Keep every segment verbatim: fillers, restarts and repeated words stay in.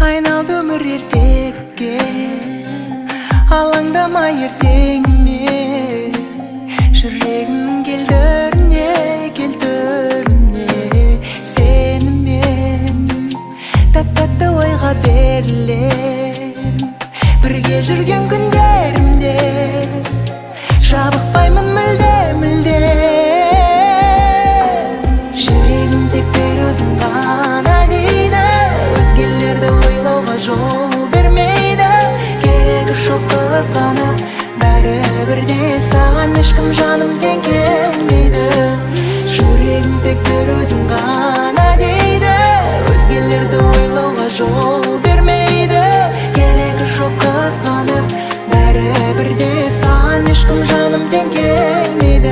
айналды өмір ертекке, алаңдама ертеңіме. Жүрегімнің келдіріне, келтіріне сенімен тәп-тәтті ойға берілем. Бірге жүрген күндерімде жабықпаймын мүлде, мүлде. Жүрегім тек бір өзің ғана дейді, өзгелерді ойлауға жол бермейді. Керегі жоқ қызғанып, бәрібірде саған ешкім жаным тең келмейді. Жүрегім тек бір өзің ғана дейді, өзгелерді ойлауға жол бермейді. Керегі жоқ қызғанып, бәрібірде саған ешкім жаным тең келмейді.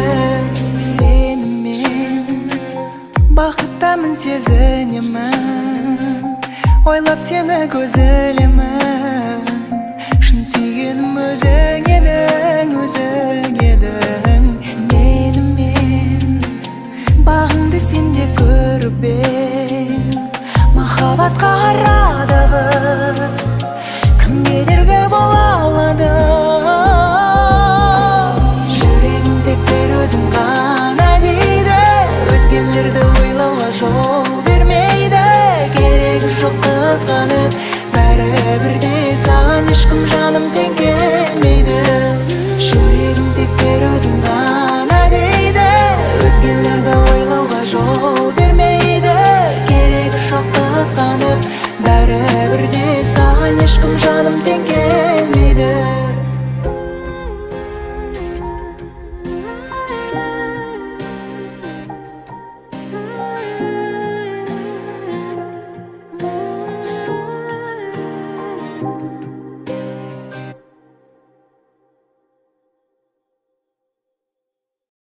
Сенімен бақыттамын сезінемін, ойлап сені көз ілемін. Шын сүйгенім өзің едің, өзің едің. Менімен бағыңды сен де көріп ең. Махаббатқа арадағы кім кедергі бола алады? Жүрегім тек бір өзің ғана дейді, өзгелерді ойлауға жол бермейді. Керегі жоқ қызғанып, бәрібірде саған ешкім жан